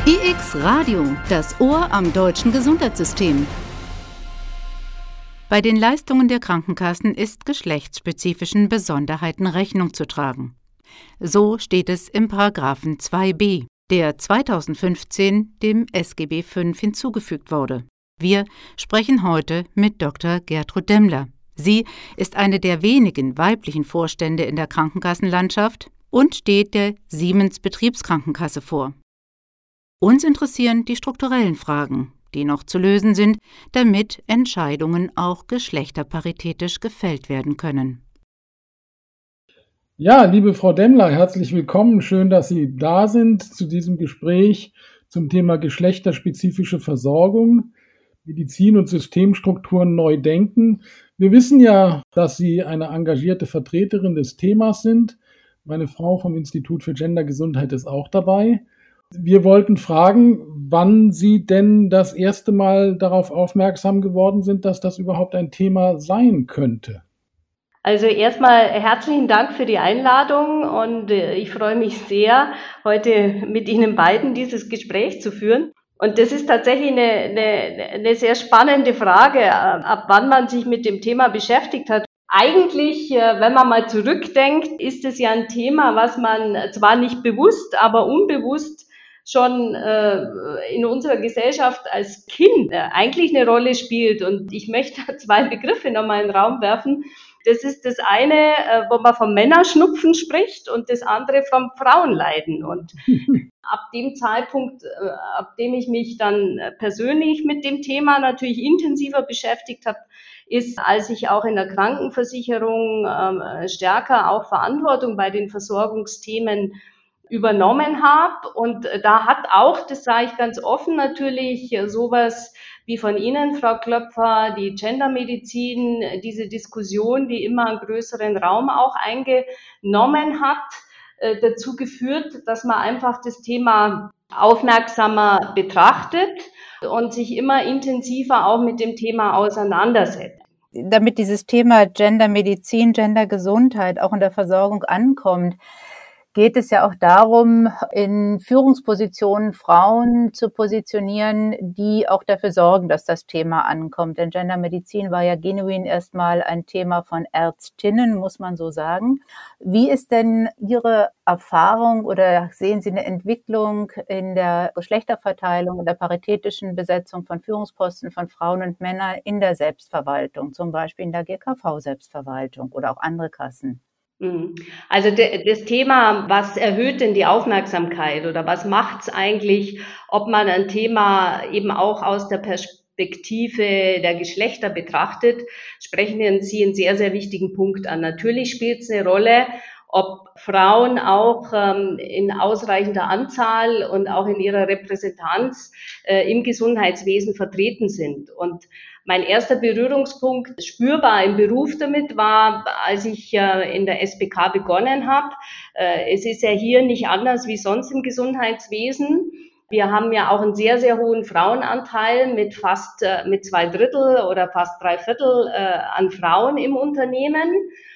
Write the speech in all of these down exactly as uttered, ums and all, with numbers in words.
I X Radio, das Ohr am deutschen Gesundheitssystem. Bei den Leistungen der Krankenkassen ist geschlechtsspezifischen Besonderheiten Rechnung zu tragen. So steht es im Paragraphen zwei b, der zweitausendfünfzehn dem S G B fünf hinzugefügt wurde. Wir sprechen heute mit Doktor Gertrud Demmler. Sie ist eine der wenigen weiblichen Vorstände in der Krankenkassenlandschaft und steht der Siemens Betriebskrankenkasse vor. Uns interessieren die strukturellen Fragen, die noch zu lösen sind, damit Entscheidungen auch geschlechterparitätisch gefällt werden können. Ja, liebe Frau Demmler, herzlich willkommen. Schön, dass Sie da sind zu diesem Gespräch zum Thema geschlechterspezifische Versorgung, Medizin und Systemstrukturen neu denken. Wir wissen ja, dass Sie eine engagierte Vertreterin des Themas sind. Meine Frau vom Institut für Gendergesundheit ist auch dabei. Wir wollten fragen, wann Sie denn das erste Mal darauf aufmerksam geworden sind, dass das überhaupt ein Thema sein könnte. Also erstmal herzlichen Dank für die Einladung und ich freue mich sehr, heute mit Ihnen beiden dieses Gespräch zu führen. Und das ist tatsächlich eine, eine, eine sehr spannende Frage, ab wann man sich mit dem Thema beschäftigt hat. Eigentlich, wenn man mal zurückdenkt, ist es ja ein Thema, was man zwar nicht bewusst, aber unbewusst schon äh, in unserer Gesellschaft als Kind äh, eigentlich eine Rolle spielt. Und ich möchte zwei Begriffe nochmal in den Raum werfen. Das ist das eine, äh, wo man vom Männerschnupfen spricht und das andere vom Frauenleiden. Und ab dem Zeitpunkt, äh, ab dem ich mich dann persönlich mit dem Thema natürlich intensiver beschäftigt habe, ist, als ich auch in der Krankenversicherung äh, stärker auch Verantwortung bei den Versorgungsthemen übernommen habe. Und da hat auch, das sage ich ganz offen, natürlich sowas wie von Ihnen, Frau Klöpfer, die Gendermedizin, diese Diskussion, die immer einen größeren Raum auch eingenommen hat, äh, dazu geführt, dass man einfach das Thema aufmerksamer betrachtet und sich immer intensiver auch mit dem Thema auseinandersetzt. Damit dieses Thema Gendermedizin, Gendergesundheit auch in der Versorgung ankommt, geht es ja auch darum, in Führungspositionen Frauen zu positionieren, die auch dafür sorgen, dass das Thema ankommt. Denn Gendermedizin war ja genuin erstmal ein Thema von Ärztinnen, muss man so sagen. Wie ist denn Ihre Erfahrung oder sehen Sie eine Entwicklung in der Geschlechterverteilung und der paritätischen Besetzung von Führungsposten von Frauen und Männern in der Selbstverwaltung, zum Beispiel in der G K V-Selbstverwaltung oder auch andere Kassen? Also das Thema, was erhöht denn die Aufmerksamkeit oder was macht es eigentlich, ob man ein Thema eben auch aus der Perspektive der Geschlechter betrachtet, sprechen Sie einen sehr, sehr wichtigen Punkt an. Natürlich spielt es eine Rolle, ob Frauen auch ähm, in ausreichender Anzahl und auch in ihrer Repräsentanz äh, im Gesundheitswesen vertreten sind. Und mein erster Berührungspunkt spürbar im Beruf damit war, als ich äh, in der S B K begonnen habe. Äh, es ist ja hier nicht anders wie sonst im Gesundheitswesen. Wir haben ja auch einen sehr, sehr hohen Frauenanteil mit fast äh, mit zwei Drittel oder fast drei Viertel äh, an Frauen im Unternehmen.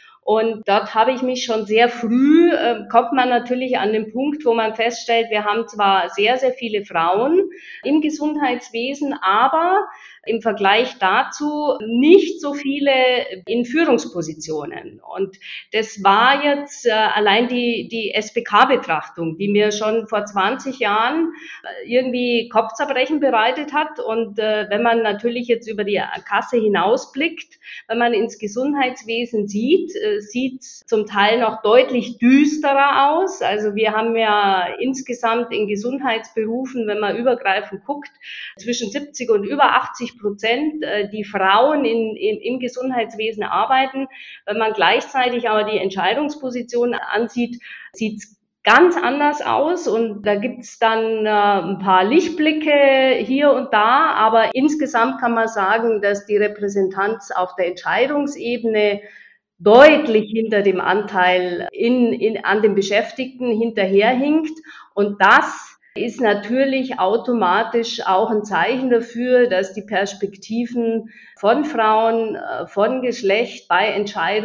Und dort habe ich mich schon sehr früh, äh, kommt man natürlich an den Punkt, wo man feststellt, wir haben zwar sehr, sehr viele Frauen im Gesundheitswesen, aber im Vergleich dazu nicht so viele in Führungspositionen. Und das war jetzt äh, allein die, die S B K-Betrachtung, die mir schon vor zwanzig Jahren irgendwie Kopfzerbrechen bereitet hat. Und äh, wenn man natürlich jetzt über die Kasse hinausblickt, wenn man ins Gesundheitswesen sieht, äh, sieht zum Teil noch deutlich düsterer aus. Also wir haben ja insgesamt in Gesundheitsberufen, wenn man übergreifend guckt, zwischen siebzig und über achtzig Prozent, äh, die Frauen in, in, im Gesundheitswesen arbeiten. Wenn man gleichzeitig aber die Entscheidungspositionen ansieht, sieht es ganz anders aus und da gibt's dann äh, ein paar Lichtblicke hier und da, aber insgesamt kann man sagen, dass die Repräsentanz auf der Entscheidungsebene deutlich hinter dem Anteil in, in, an den Beschäftigten hinterherhinkt und das ist natürlich automatisch auch ein Zeichen dafür, dass die Perspektiven von Frauen, von Geschlecht bei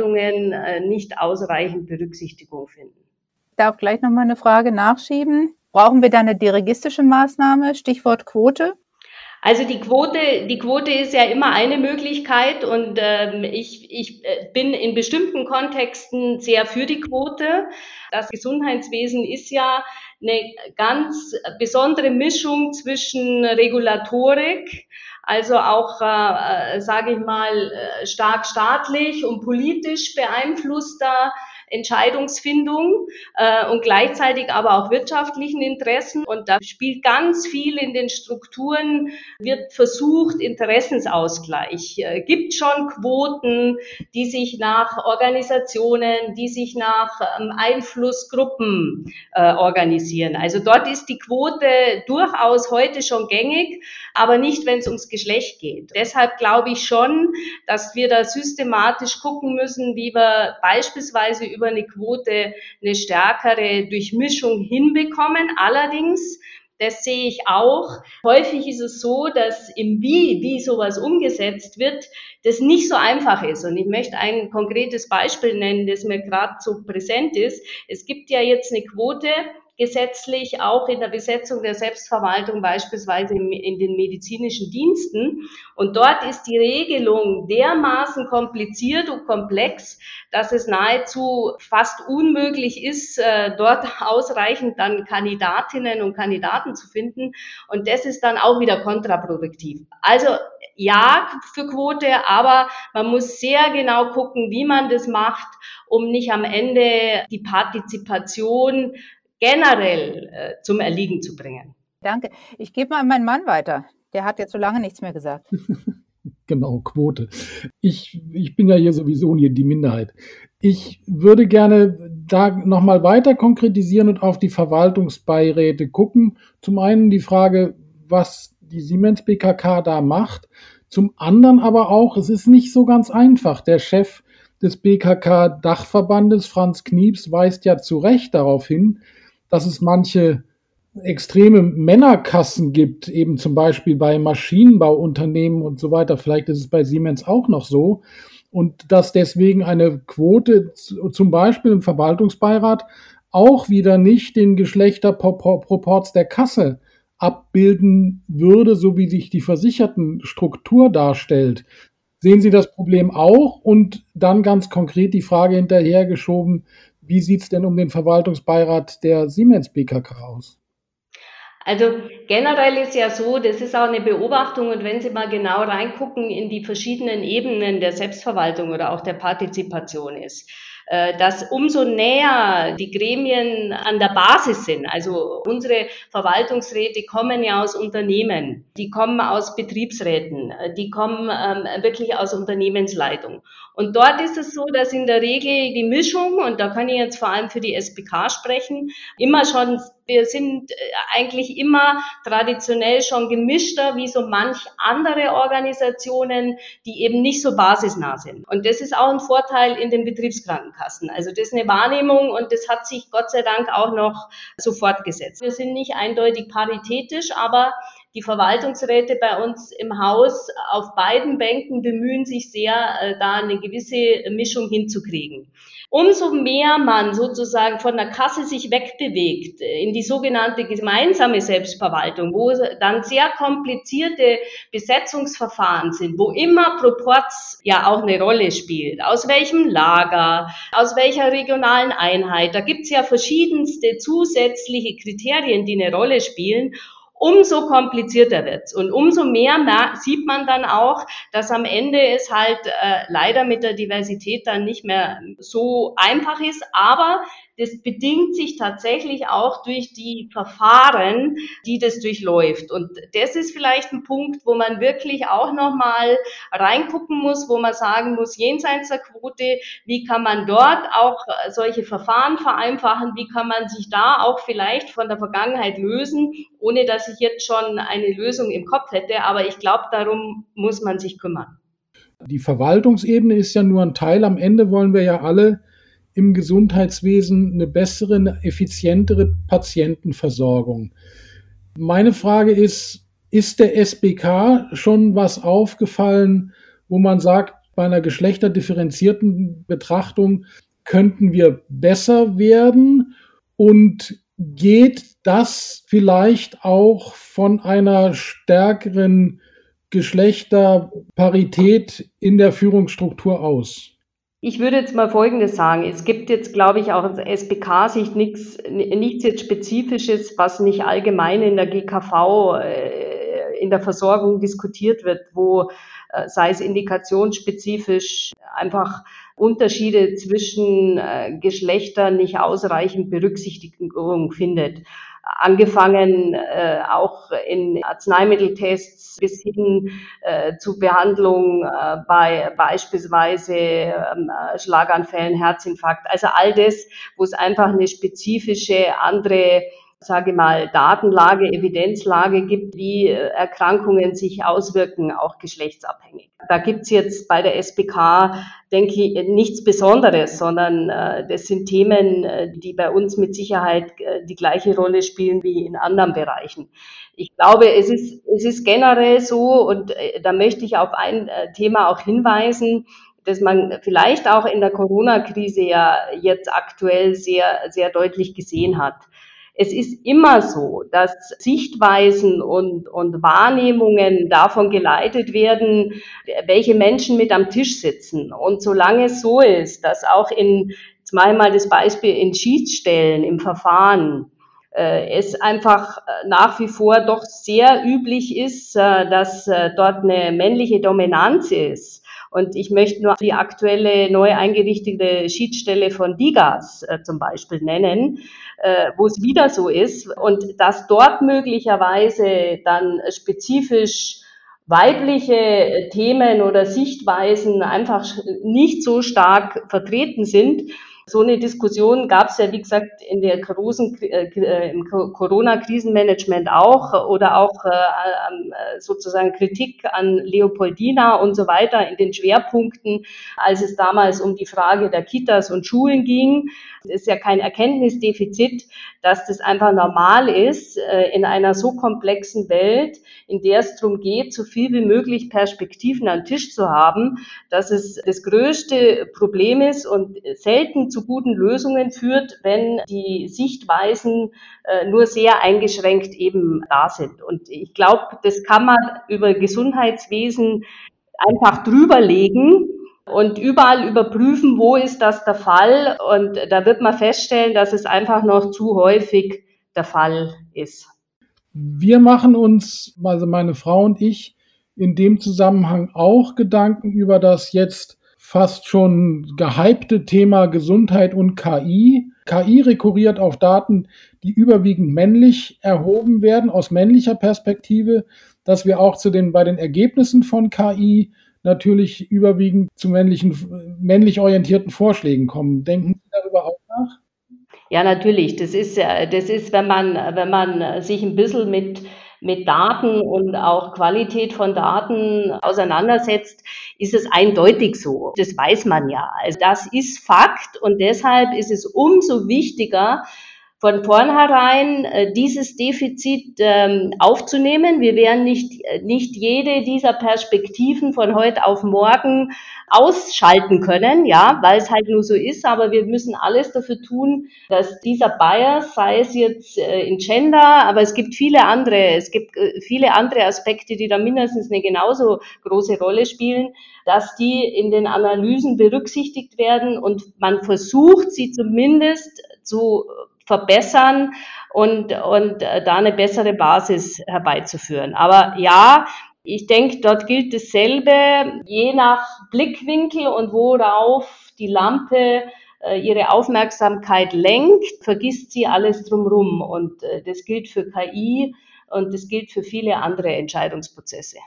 Entscheidungen nicht ausreichend Berücksichtigung finden. Ich darf gleich noch mal eine Frage nachschieben. Brauchen wir da eine dirigistische Maßnahme, Stichwort Quote? Also die Quote, die Quote ist ja immer eine Möglichkeit und ähm, ich, ich bin in bestimmten Kontexten sehr für die Quote. Das Gesundheitswesen ist ja eine ganz besondere Mischung zwischen Regulatorik, also auch, äh, sage ich mal, stark staatlich und politisch beeinflusster Entscheidungsfindung äh, und gleichzeitig aber auch wirtschaftlichen Interessen. Und da spielt ganz viel in den Strukturen, wird versucht, Interessensausgleich. Äh, gibt schon Quoten, die sich nach Organisationen, die sich nach ähm, Einflussgruppen äh, organisieren. Also dort ist die Quote durchaus heute schon gängig, aber nicht, wenn es ums Geschlecht geht. Deshalb glaube ich schon, dass wir da systematisch gucken müssen, wie wir beispielsweise über eine Quote eine stärkere Durchmischung hinbekommen. Allerdings, das sehe ich auch, häufig ist es so, dass im Wie, wie sowas umgesetzt wird, das nicht so einfach ist. Und ich möchte ein konkretes Beispiel nennen, das mir gerade so präsent ist. Es gibt ja jetzt eine Quote, gesetzlich auch in der Besetzung der Selbstverwaltung, beispielsweise in den medizinischen Diensten. Und dort ist die Regelung dermaßen kompliziert und komplex, dass es nahezu fast unmöglich ist, dort ausreichend dann Kandidatinnen und Kandidaten zu finden. Und das ist dann auch wieder kontraproduktiv. Also ja für Quote, aber man muss sehr genau gucken, wie man das macht, um nicht am Ende die Partizipation generell äh, zum Erliegen zu bringen. Danke. Ich gebe mal an meinen Mann weiter. Der hat jetzt so lange nichts mehr gesagt. Genau, Quote. Ich, ich bin ja hier sowieso hier die Minderheit. Ich würde gerne da nochmal weiter konkretisieren und auf die Verwaltungsbeiräte gucken. Zum einen die Frage, was die Siemens B K K da macht. Zum anderen aber auch, es ist nicht so ganz einfach. Der Chef des B K K-Dachverbandes, Franz Knieps, weist ja zu Recht darauf hin, dass es manche extreme Männerkassen gibt, eben zum Beispiel bei Maschinenbauunternehmen und so weiter. Vielleicht ist es bei Siemens auch noch so. Und dass deswegen eine Quote zum Beispiel im Verwaltungsbeirat auch wieder nicht den Geschlechterproporz der Kasse abbilden würde, so wie sich die Versichertenstruktur darstellt. Sehen Sie das Problem auch? Und dann ganz konkret die Frage hinterhergeschoben, wie sieht es denn um den Verwaltungsbeirat der Siemens B K K aus? Also generell ist ja so, das ist auch eine Beobachtung und wenn Sie mal genau reingucken in die verschiedenen Ebenen der Selbstverwaltung oder auch der Partizipation ist, dass umso näher die Gremien an der Basis sind, also unsere Verwaltungsräte kommen ja aus Unternehmen, die kommen aus Betriebsräten, die kommen ähm, wirklich aus Unternehmensleitung. Und dort ist es so, dass in der Regel die Mischung, und da kann ich jetzt vor allem für die S B K sprechen, immer schon, wir sind eigentlich immer traditionell schon gemischter wie so manch andere Organisationen, die eben nicht so basisnah sind. Und das ist auch ein Vorteil in den Betriebskrankenkassen. Also das ist eine Wahrnehmung und das hat sich Gott sei Dank auch noch so fortgesetzt. Wir sind nicht eindeutig paritätisch, aber die Verwaltungsräte bei uns im Haus auf beiden Bänken bemühen sich sehr, da eine gewisse Mischung hinzukriegen. Umso mehr man sozusagen von der Kasse sich wegbewegt in die sogenannte gemeinsame Selbstverwaltung, wo dann sehr komplizierte Besetzungsverfahren sind, wo immer Proporz ja auch eine Rolle spielt. Aus welchem Lager, aus welcher regionalen Einheit, da gibt's ja verschiedenste zusätzliche Kriterien, die eine Rolle spielen. Umso komplizierter wird's und umso mehr sieht man dann auch, dass am Ende es halt äh, leider mit der Diversität dann nicht mehr so einfach ist, aber das bedingt sich tatsächlich auch durch die Verfahren, die das durchläuft. Und das ist vielleicht ein Punkt, wo man wirklich auch nochmal reingucken muss, wo man sagen muss, jenseits der Quote, wie kann man dort auch solche Verfahren vereinfachen, wie kann man sich da auch vielleicht von der Vergangenheit lösen, ohne dass ich jetzt schon eine Lösung im Kopf hätte. Aber ich glaube, darum muss man sich kümmern. Die Verwaltungsebene ist ja nur ein Teil. Am Ende wollen wir ja alle im Gesundheitswesen eine bessere, eine effizientere Patientenversorgung. Meine Frage ist, ist der S B K schon was aufgefallen, wo man sagt, bei einer geschlechterdifferenzierten Betrachtung könnten wir besser werden? Und geht das vielleicht auch von einer stärkeren Geschlechterparität in der Führungsstruktur aus? Ich würde jetzt mal Folgendes sagen. Es gibt jetzt, glaube ich, auch aus S B K-Sicht nichts, nichts jetzt Spezifisches, was nicht allgemein in der G K V äh, in der Versorgung diskutiert wird, wo, äh, sei es indikationsspezifisch, einfach Unterschiede zwischen äh, Geschlechtern nicht ausreichend Berücksichtigung findet. Angefangen äh, auch in Arzneimitteltests bis hin äh, zu Behandlung äh, bei beispielsweise ähm, Schlaganfällen, Herzinfarkt. Also all das, wo es einfach eine spezifische andere, sage mal, Datenlage, Evidenzlage gibt, wie äh, Erkrankungen sich auswirken, auch geschlechtsabhängig. Da gibt's jetzt bei der S B K, denke ich, nichts Besonderes, sondern äh, das sind Themen, äh, die bei uns mit Sicherheit äh, die gleiche Rolle spielen wie in anderen Bereichen. Ich glaube, es ist, es ist generell so, und äh, da möchte ich auf ein äh, Thema auch hinweisen, dass man vielleicht auch in der Corona-Krise ja jetzt aktuell sehr, sehr deutlich gesehen hat. Es ist immer so, dass Sichtweisen und, und Wahrnehmungen davon geleitet werden, welche Menschen mit am Tisch sitzen. Und solange es so ist, dass auch in, jetzt mache ich mal das Beispiel, in Schiedsstellen, im Verfahren, äh, es einfach nach wie vor doch sehr üblich ist, äh, dass äh, dort eine männliche Dominanz ist. Und ich möchte nur die aktuelle neu eingerichtete Schiedsstelle von DIGAS äh, zum Beispiel nennen, äh, wo es wieder so ist und dass dort möglicherweise dann spezifisch weibliche Themen oder Sichtweisen einfach nicht so stark vertreten sind. So eine Diskussion gab es ja, wie gesagt, in der großen, äh, im Corona-Krisenmanagement auch oder auch äh, sozusagen Kritik an Leopoldina und so weiter in den Schwerpunkten, als es damals um die Frage der Kitas und Schulen ging. Es ist ja kein Erkenntnisdefizit, dass das einfach normal ist äh, in einer so komplexen Welt, in der es darum geht, so viel wie möglich Perspektiven am Tisch zu haben, dass es das größte Problem ist und selten zu guten Lösungen führt, wenn die Sichtweisen äh, nur sehr eingeschränkt eben da sind. Und ich glaube, das kann man über Gesundheitswesen einfach drüberlegen und überall überprüfen, wo ist das der Fall. Und da wird man feststellen, dass es einfach noch zu häufig der Fall ist. Wir machen uns, also meine Frau und ich, in dem Zusammenhang auch Gedanken über das jetzt fast schon gehypte Thema Gesundheit und K I. K I rekurriert auf Daten, die überwiegend männlich erhoben werden, aus männlicher Perspektive, dass wir auch zu den, bei den Ergebnissen von K I natürlich überwiegend zu männlichen, männlich orientierten Vorschlägen kommen. Denken Sie darüber auch nach? Ja, natürlich. Das ist, das ist, wenn man, wenn man sich ein bisschen mit, mit Daten und auch Qualität von Daten auseinandersetzt, ist es eindeutig so. Das weiß man ja. Also das ist Fakt und deshalb ist es umso wichtiger, von vornherein äh, dieses Defizit ähm, aufzunehmen. Wir werden nicht, nicht jede dieser Perspektiven von heute auf morgen ausschalten können, ja, weil es halt nur so ist, aber wir müssen alles dafür tun, dass dieser Bias, sei es jetzt äh, in Gender, aber es gibt viele andere, es gibt äh, viele andere Aspekte, die da mindestens eine genauso große Rolle spielen, dass die in den Analysen berücksichtigt werden und man versucht, sie zumindest zu verbessern und, und äh, da eine bessere Basis herbeizuführen. Aber ja, ich denke, dort gilt dasselbe, je nach Blickwinkel und worauf die Lampe äh, ihre Aufmerksamkeit lenkt, vergisst sie alles drumherum. Und äh, das gilt für K I und das gilt für viele andere Entscheidungsprozesse.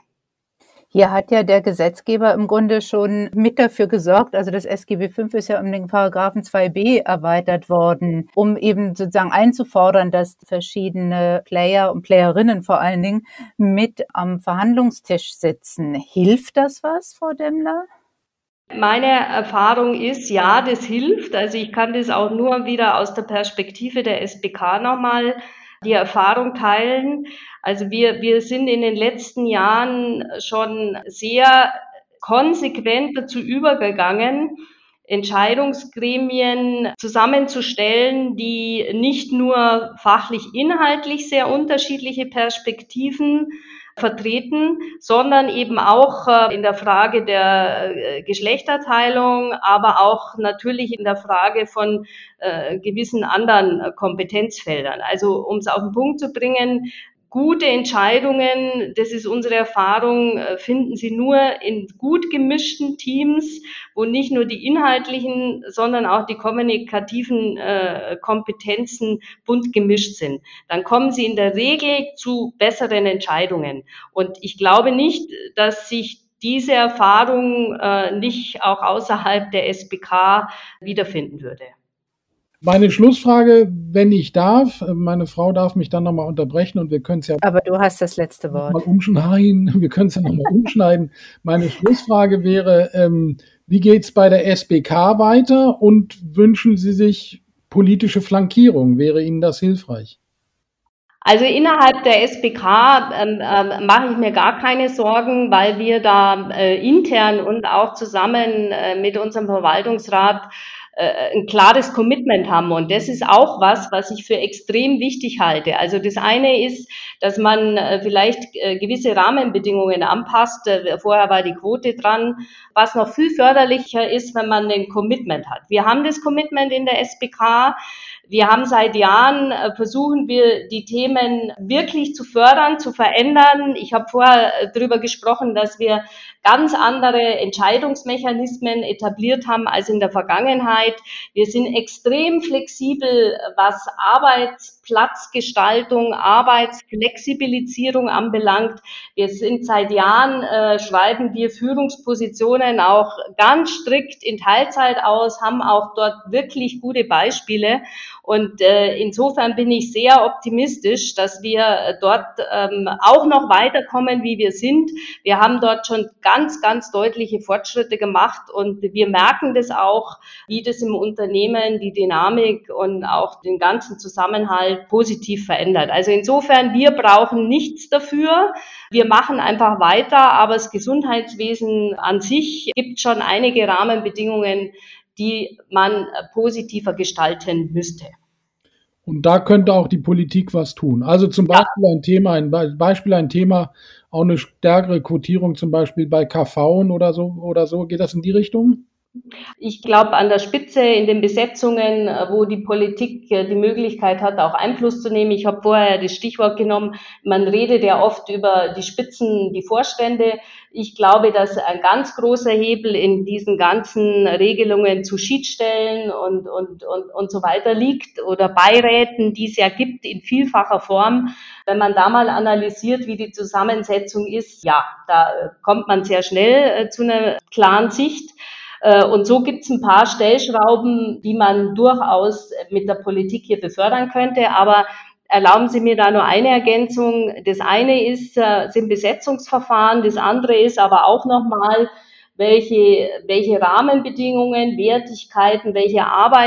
Hier hat ja der Gesetzgeber im Grunde schon mit dafür gesorgt, also das S G B fünf ist ja um den Paragraphen zwei b erweitert worden, um eben sozusagen einzufordern, dass verschiedene Player und Playerinnen vor allen Dingen mit am Verhandlungstisch sitzen. Hilft das was, Frau Demmler? Meine Erfahrung ist, ja, das hilft. Also ich kann das auch nur wieder aus der Perspektive der S B K nochmal die Erfahrung teilen. Also wir, wir sind in den letzten Jahren schon sehr konsequent dazu übergegangen, Entscheidungsgremien zusammenzustellen, die nicht nur fachlich inhaltlich sehr unterschiedliche Perspektiven vertreten, sondern eben auch äh, in der Frage der äh, Geschlechterteilung, aber auch natürlich in der Frage von äh, gewissen anderen äh, Kompetenzfeldern. Also um es auf den Punkt zu bringen, gute Entscheidungen, das ist unsere Erfahrung, äh, finden Sie nur in gut gemischten Teams, wo nicht nur die inhaltlichen, sondern auch die kommunikativen äh, Kompetenzen bunt gemischt sind. Dann kommen Sie in der Regel zu besseren Entscheidungen. Und ich glaube nicht, dass sich diese Erfahrung äh, nicht auch außerhalb der S B K wiederfinden würde. Meine Schlussfrage, wenn ich darf, meine Frau darf mich dann nochmal unterbrechen und wir können es ja... Aber du hast das letzte Wort. Mal umschneiden. Wir können es ja nochmal umschneiden. Meine Schlussfrage wäre, ähm, wie geht es bei der S B K weiter und wünschen Sie sich politische Flankierung? Wäre Ihnen das hilfreich? Also innerhalb der S B K ähm, äh, mache ich mir gar keine Sorgen, weil wir da äh, intern und auch zusammen äh, mit unserem Verwaltungsrat äh, ein klares Commitment haben. Und das ist auch was, was ich für extrem wichtig halte. Also das eine ist, dass man äh, vielleicht äh, gewisse Rahmenbedingungen anpasst. Äh, vorher war die Quote dran. Was noch viel förderlicher ist, wenn man ein Commitment hat. Wir haben das Commitment in der S B K. Wir haben seit Jahren, äh, versuchen wir, die Themen wirklich zu fördern, zu verändern. Ich habe vorher äh, darüber gesprochen, dass wir ganz andere Entscheidungsmechanismen etabliert haben als in der Vergangenheit. Wir sind extrem flexibel, was Arbeitsplatzgestaltung, Arbeitsflexibilisierung anbelangt. Wir sind seit Jahren, äh, schreiben wir Führungspositionen auch ganz strikt in Teilzeit aus, haben auch dort wirklich gute Beispiele. Und äh, insofern bin ich sehr optimistisch, dass wir dort ähm, auch noch weiterkommen, wie wir sind. Wir haben dort schon ganz, ganz deutliche Fortschritte gemacht und wir merken das auch, wie das im Unternehmen die Dynamik und auch den ganzen Zusammenhalt positiv verändert. Also insofern, wir brauchen nichts dafür. Wir machen einfach weiter, aber das Gesundheitswesen an sich gibt schon einige Rahmenbedingungen, die man positiver gestalten müsste. Und da könnte auch die Politik was tun. Also zum Beispiel ja. ein Thema, ein Beispiel, ein Thema, auch eine stärkere Quotierung zum Beispiel bei K Vs oder so, oder so. Geht das in die Richtung? Ich glaube, an der Spitze in den Besetzungen, wo die Politik die Möglichkeit hat, auch Einfluss zu nehmen. Ich habe vorher das Stichwort genommen, man redet ja oft über die Spitzen, die Vorstände. Ich glaube, dass ein ganz großer Hebel in diesen ganzen Regelungen zu Schiedsstellen und, und, und, und so weiter liegt oder Beiräten, die es ja gibt in vielfacher Form. Wenn man da mal analysiert, wie die Zusammensetzung ist, ja, da kommt man sehr schnell zu einer klaren Sicht. Und so gibt es ein paar Stellschrauben, die man durchaus mit der Politik hier befördern könnte. Aber erlauben Sie mir da nur eine Ergänzung. Das eine ist, sind Besetzungsverfahren, das andere ist aber auch nochmal, welche, welche Rahmenbedingungen, Wertigkeiten, welche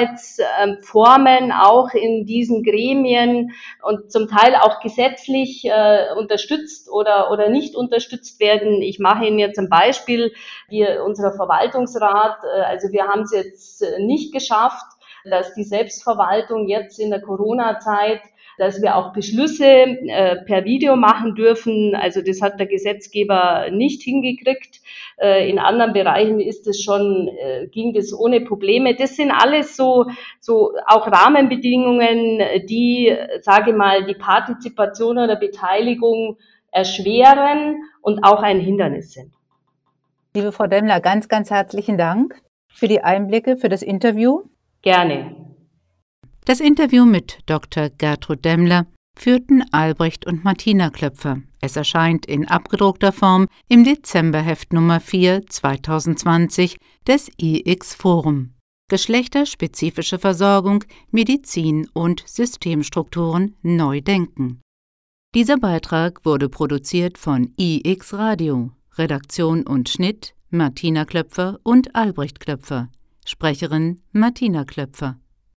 Arbeitsformen auch in diesen Gremien und zum Teil auch gesetzlich äh, unterstützt oder, oder nicht unterstützt werden. Ich mache Ihnen jetzt ein Beispiel. Wir, unser Verwaltungsrat, äh, also wir haben es jetzt nicht geschafft, dass die Selbstverwaltung jetzt in der Corona-Zeit, dass wir auch Beschlüsse äh, per Video machen dürfen. Also das hat der Gesetzgeber nicht hingekriegt. Äh, in anderen Bereichen ist es schon, äh, ging das ohne Probleme. Das sind alles so, so auch Rahmenbedingungen, die, sage ich mal, die Partizipation oder Beteiligung erschweren und auch ein Hindernis sind. Liebe Frau Demmler, ganz, ganz herzlichen Dank für die Einblicke, für das Interview. Gerne. Das Interview mit Doktor Gertrud Demmler führten Albrecht und Martina Klöpfer. Es erscheint in abgedruckter Form im Dezemberheft Nummer vier zweitausendzwanzig des I X Forum. Geschlechterspezifische Versorgung, Medizin und Systemstrukturen neu denken. Dieser Beitrag wurde produziert von I X Radio. Redaktion und Schnitt Martina Klöpfer und Albrecht Klöpfer. Sprecherin Martina Klöpfer.